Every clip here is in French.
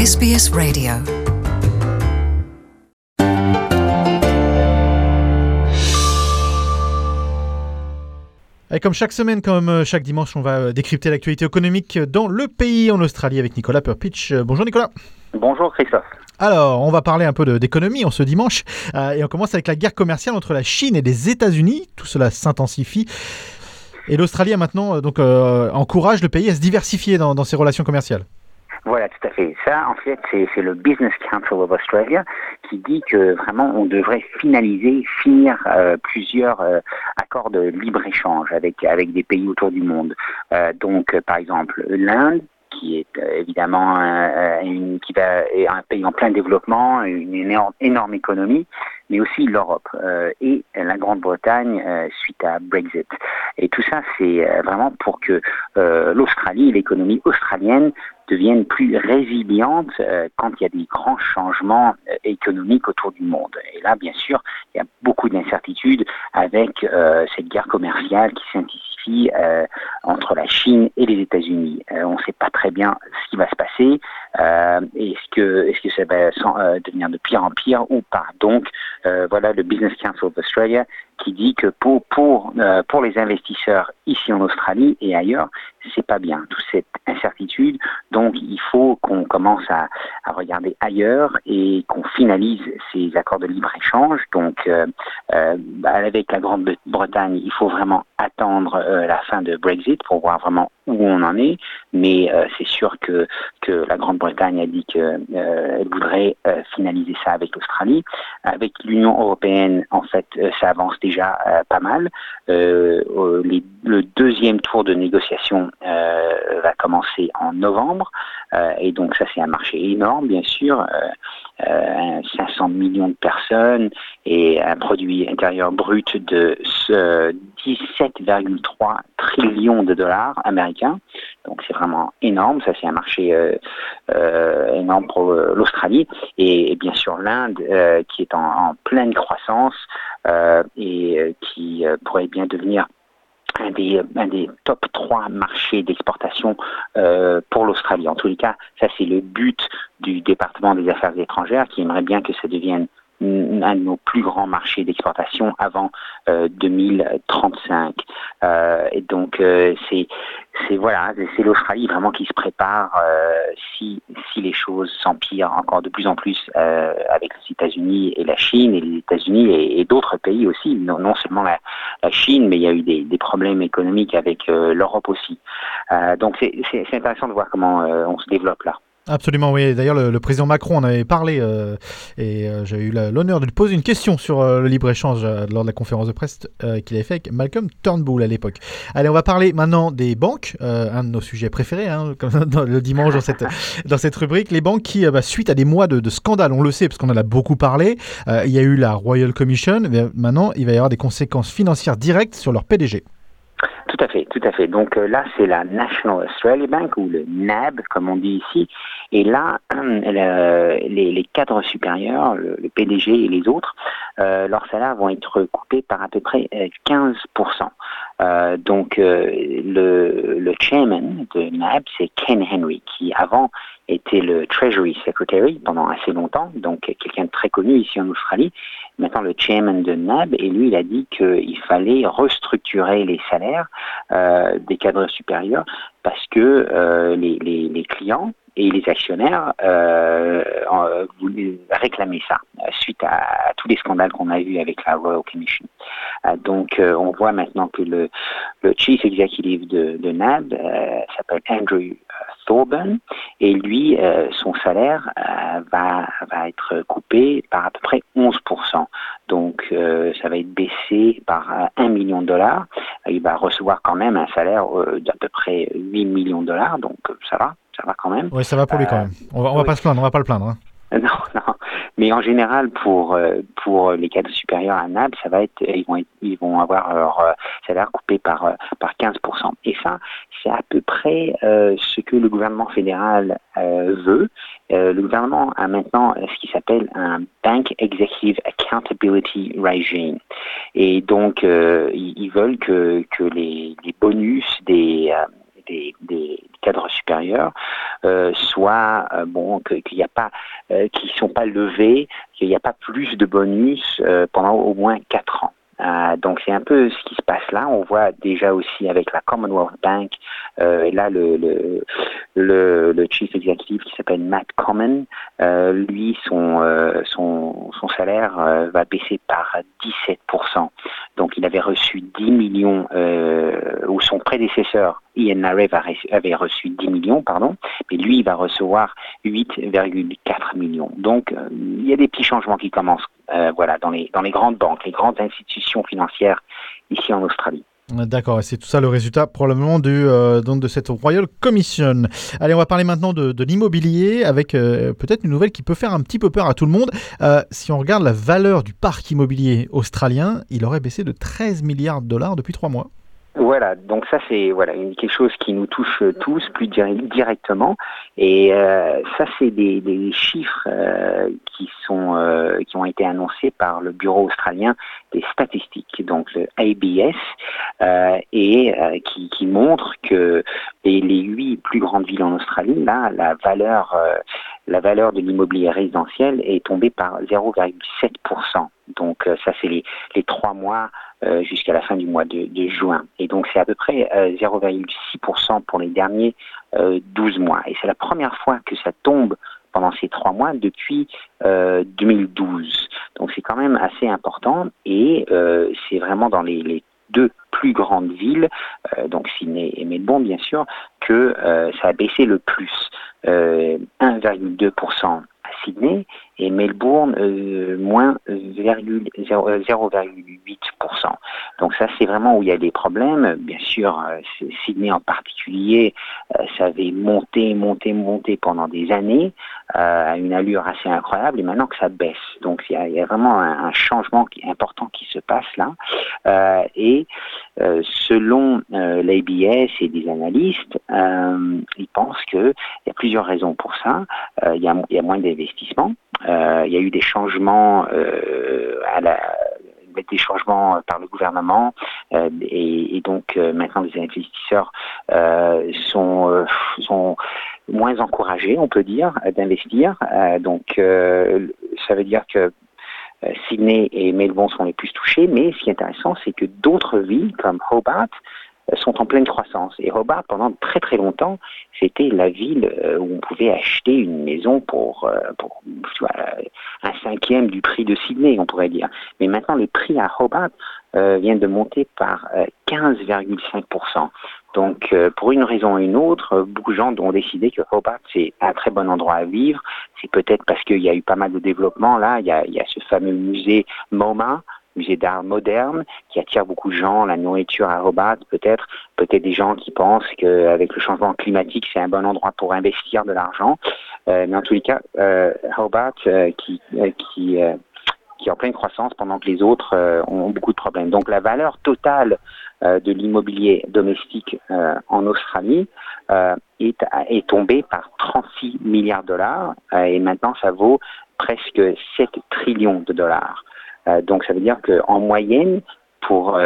SBS Radio. Et comme chaque semaine, comme chaque dimanche, on va décrypter l'actualité économique dans le pays, en Australie, avec Nicolas Perpich. Bonjour Nicolas. Bonjour Christophe. Alors, on va parler un peu d'économie en ce dimanche. Et on commence avec la guerre commerciale entre la Chine et les États-Unis. Tout cela s'intensifie. Et l'Australie a maintenant encourage le pays à se diversifier dans ses relations commerciales. Voilà, tout à fait. Ça, en fait, c'est le Business Council of Australia qui dit que vraiment on devrait finir plusieurs accords de libre-échange avec des pays autour du monde. Donc, par exemple, l'Inde, qui est évidemment est un pays en plein développement, une énorme économie, mais aussi l'Europe et la Grande-Bretagne suite à Brexit. Et tout ça, c'est vraiment pour que l'Australie, l'économie australienne, devienne plus résiliente quand il y a des grands changements économiques autour du monde. Et là, bien sûr, il y a beaucoup d'incertitudes avec cette guerre commerciale qui s'intensifie entre la Chine et les États-Unis. On ne sait pas très bien ce qui va se passer. Est-ce que ça va devenir de pire en pire ou pas? Donc, voilà le Business Council of Australia qui dit que pour les investisseurs ici en Australie et ailleurs, c'est pas bien, toute cette incertitude. Donc, il faut qu'on commence à regarder ailleurs et qu'on finalise ces accords de libre-échange. Donc, avec la Grande-Bretagne, il faut vraiment attendre la fin de Brexit pour voir vraiment où on en est. Mais c'est sûr que la Grande-Bretagne a dit qu'elle voudrait finaliser ça avec l'Australie. Avec l'Union européenne, en fait, ça avance déjà pas mal. Le deuxième tour de négociation va commencer en novembre. Et donc ça, c'est un marché énorme, bien sûr. 500 millions de personnes et un produit intérieur brut de 17,3 trillions de dollars américains. Donc c'est vraiment énorme. Ça, c'est un marché énorme pour l'Australie. Et bien sûr, l'Inde qui est en pleine croissance et qui pourrait bien devenir un des top 3 marchés d'exportation pour l'Australie. En tous les cas, ça c'est le but du département des affaires étrangères qui aimerait bien que ça devienne un de nos plus grands marchés d'exportation avant 2035. Et donc c'est l'Australie vraiment qui se prépare si les choses s'empirent encore de plus en plus avec les États-Unis et la Chine et les États-Unis et d'autres pays aussi, non seulement la Chine, mais il y a eu des problèmes économiques avec l'Europe aussi. Donc c'est intéressant de voir comment on se développe là. Absolument, oui. D'ailleurs, le président Macron en avait parlé et j'ai eu l'honneur de lui poser une question sur le libre-échange lors de la conférence de presse qu'il avait fait avec Malcolm Turnbull à l'époque. Allez, on va parler maintenant des banques, un de nos sujets préférés, comme le dimanche dans cette rubrique. Les banques qui, suite à des mois de scandales, on le sait parce qu'on en a beaucoup parlé, il y a eu la Royal Commission, mais maintenant il va y avoir des conséquences financières directes sur leur PDG. Tout à fait. Donc là, c'est la National Australia Bank, ou le NAB, comme on dit ici. Et là, les cadres supérieurs, le PDG et les autres, leurs salaires vont être coupés par à peu près 15%. Donc, le chairman de NAB, c'est Ken Henry, qui avant était le Treasury Secretary pendant assez longtemps, donc quelqu'un de très connu ici en Australie. Maintenant, le chairman de NAB, et lui, il a dit qu'il fallait restructurer les salaires des cadres supérieurs parce que les clients et les actionnaires voulaient réclamer ça suite à tous les scandales qu'on a eus avec la Royal Commission. Donc, on voit maintenant que le chief executive de NAB s'appelle Andrew Thorburn, et lui, son salaire va être coupé par à peu près 11%. Donc, ça va être baissé par $1 million. Il va recevoir quand même un salaire d'à peu près $8 millions, donc ça va quand même. Oui, ça va pour lui quand même. On va pas se plaindre, on va pas le plaindre. Non. Mais en général, pour les cadres supérieurs à NAB, ça va être, ils vont avoir leur salaire coupé par 15%. Et ça, c'est à peu près ce que le gouvernement fédéral veut. Le gouvernement a maintenant ce qui s'appelle un Bank Executive Accountability Regime. Et donc, ils veulent que les bonus des cadre supérieur, soit qu'il n'y a pas, qui sont pas levés, qu'il n'y a pas plus de bonus pendant au moins 4 ans. Donc c'est un peu ce qui se passe là. On voit déjà aussi avec la Commonwealth Bank, et là le chief executive qui s'appelle Matt Comyn, lui son salaire va baisser par 17%. Donc il avait reçu 10 millions, ou son prédécesseur Ian Narev avait reçu 10 millions, mais lui il va recevoir 8,4 millions. Donc il y a des petits changements qui commencent. Dans les grandes banques, les grandes institutions financières ici en Australie. D'accord, et c'est tout ça le résultat probablement de cette Royal Commission. Allez, on va parler maintenant de l'immobilier avec peut-être une nouvelle qui peut faire un petit peu peur à tout le monde. Si on regarde la valeur du parc immobilier australien, il aurait baissé de 13 milliards de dollars depuis 3 mois. Voilà, donc ça c'est quelque chose qui nous touche tous plus directement, et ça c'est des chiffres qui ont été annoncés par le Bureau australien des statistiques, donc le ABS, et qui montrent que les 8 plus grandes villes en Australie, là la valeur de l'immobilier résidentiel est tombée par 0,7%. Donc ça c'est les 3 mois jusqu'à la fin du mois de juin. Et donc c'est à peu près 0,6% pour les derniers 12 mois. Et c'est la première fois que ça tombe pendant ces 3 mois depuis 2012. Donc c'est quand même assez important, et c'est vraiment dans les 2 plus grandes villes, donc Sydney et Melbourne bien sûr, que ça a baissé le plus. 1,2% à Sydney et Melbourne moins 0,8%. Donc ça c'est vraiment où il y a des problèmes. Bien sûr, Sydney en particulier, ça avait monté pendant des années à une allure assez incroyable, et maintenant que ça baisse. Donc il y a vraiment un changement important qui se passe là. Et selon l'ABS et des analystes, ils pensent qu'il y a plusieurs raisons pour ça. Il y a moins d'investissements. Il y a eu des changements des changements par le gouvernement, et donc maintenant les investisseurs sont moins encouragés, on peut dire, d'investir. Donc ça veut dire que Sydney et Melbourne sont les plus touchés, mais ce qui est intéressant, c'est que d'autres villes comme Hobart sont en pleine croissance. Et Hobart, pendant très très longtemps, c'était la ville où on pouvait acheter une maison pour un 5e du prix de Sydney, on pourrait dire. Mais maintenant, le prix à Hobart vient de monter par 15,5%. Donc, pour une raison ou une autre, beaucoup de gens ont décidé que Hobart, c'est un très bon endroit à vivre. C'est peut-être parce qu'il y a eu pas mal de développement. Là, il y a ce fameux musée MoMA, musée d'art moderne, qui attire beaucoup de gens, la nourriture à Hobart, peut-être des gens qui pensent qu'avec le changement climatique, c'est un bon endroit pour investir de l'argent. Mais en tous les cas, Hobart, qui est en pleine croissance pendant que les autres ont beaucoup de problèmes. Donc la valeur totale de l'immobilier domestique en Australie est tombée par 36 milliards de dollars, et maintenant ça vaut presque 7 trillions de dollars. Donc ça veut dire qu'en moyenne, pour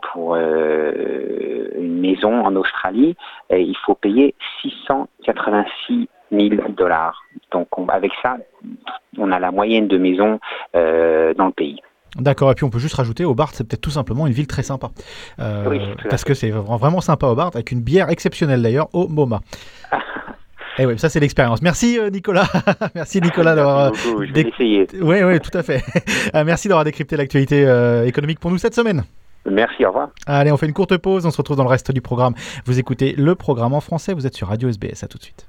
une maison en Australie, il faut payer 686 000 dollars. Donc avec ça, on a la moyenne de maisons dans le pays. D'accord, et puis on peut juste rajouter, Hobart, c'est peut-être tout simplement une ville très sympa. Oui, parce que c'est vraiment sympa Hobart, avec une bière exceptionnelle d'ailleurs, au MoMA. Et oui, ça c'est l'expérience. Merci Nicolas. Merci Nicolas d'avoir. Merci beaucoup, je vais essayer. Oui, tout à fait. Merci d'avoir décrypté l'actualité économique pour nous cette semaine. Merci, au revoir. Allez, on fait une courte pause, on se retrouve dans le reste du programme. Vous écoutez le programme en français, vous êtes sur Radio SBS, à tout de suite.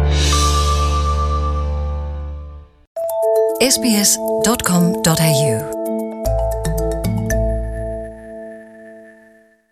sbs.com.au